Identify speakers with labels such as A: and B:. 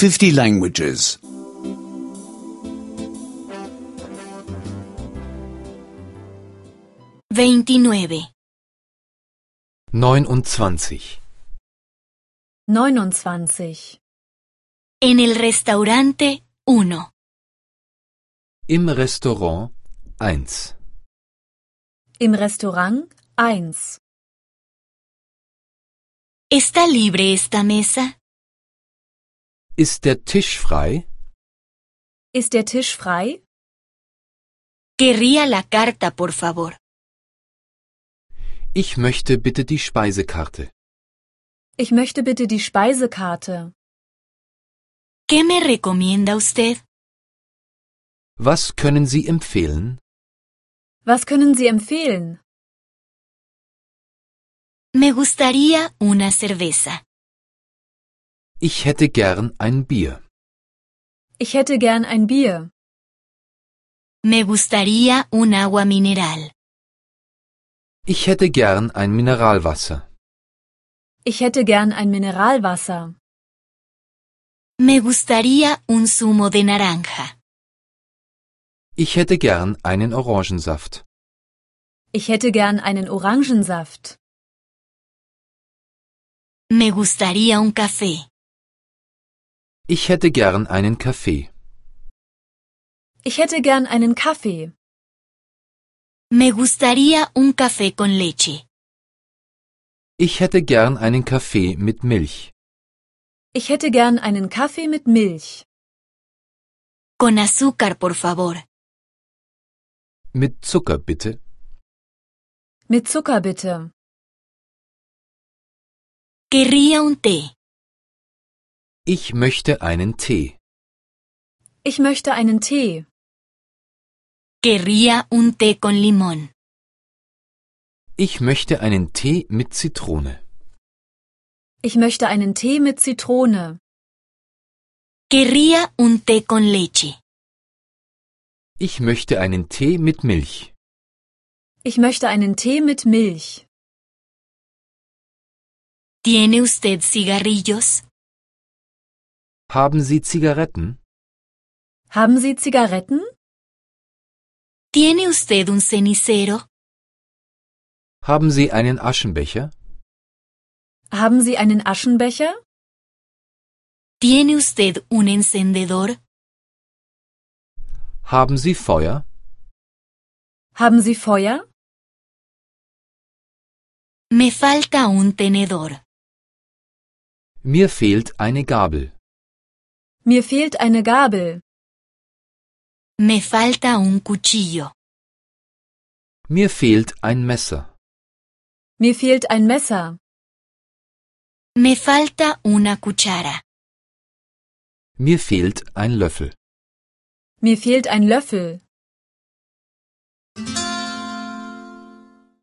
A: 50 languages.
B: 29.
C: 29.
D: 29.
B: En el restaurante 1.
C: Im Restaurant 1.
D: Im Restaurant 1.
B: ¿Está libre esta mesa?
C: Ist der Tisch frei?
D: Ist der Tisch frei?
B: Querría la carta, por favor.
C: Ich möchte bitte die Speisekarte.
D: Ich möchte bitte die Speisekarte.
B: ¿Qué me recomienda usted?
C: Was können Sie empfehlen?
D: Was können Sie empfehlen?
B: Me gustaría una cerveza.
C: Ich hätte gern ein Bier.
D: Ich hätte gern ein Bier.
B: Me gustaría un agua mineral.
C: Ich hätte gern ein Mineralwasser.
D: Ich hätte gern ein Mineralwasser.
B: Me gustaría un zumo de naranja.
C: Ich hätte gern einen Orangensaft.
D: Ich hätte gern einen Orangensaft.
B: Me gustaría un café.
C: Ich hätte gern einen Kaffee.
D: Ich hätte gern einen Kaffee.
B: Me gustaría un café con leche.
C: Ich hätte gern einen Kaffee mit Milch.
D: Ich hätte gern einen Kaffee mit Milch.
B: Con azúcar, por favor.
C: Mit Zucker bitte.
D: Mit Zucker bitte.
B: Querría un té.
C: Ich möchte einen Tee.
D: Ich möchte einen Tee.
B: Querría un té con limón.
C: Ich möchte einen Tee mit Zitrone.
D: Ich möchte einen Tee mit Zitrone.
B: Querría un té con leche.
C: Ich möchte einen Tee mit Milch.
D: Ich möchte einen Tee mit Milch.
B: ¿Tiene usted cigarrillos?
C: Haben Sie Zigaretten?
D: Haben Sie Zigaretten?
B: ¿Tiene usted un cenicero?
C: Haben Sie einen Aschenbecher?
D: Haben Sie einen Aschenbecher?
B: ¿Tiene usted un encendedor?
C: Haben Sie Feuer?
D: Haben Sie Feuer?
B: Me falta un tenedor.
C: Mir fehlt eine Gabel.
D: Mir fehlt eine Gabel.
B: Me falta un cuchillo.
C: Mir fehlt ein Messer.
D: Mir fehlt ein Messer.
B: Me falta una cuchara.
C: Mir fehlt ein Löffel.
D: Mir fehlt ein Löffel.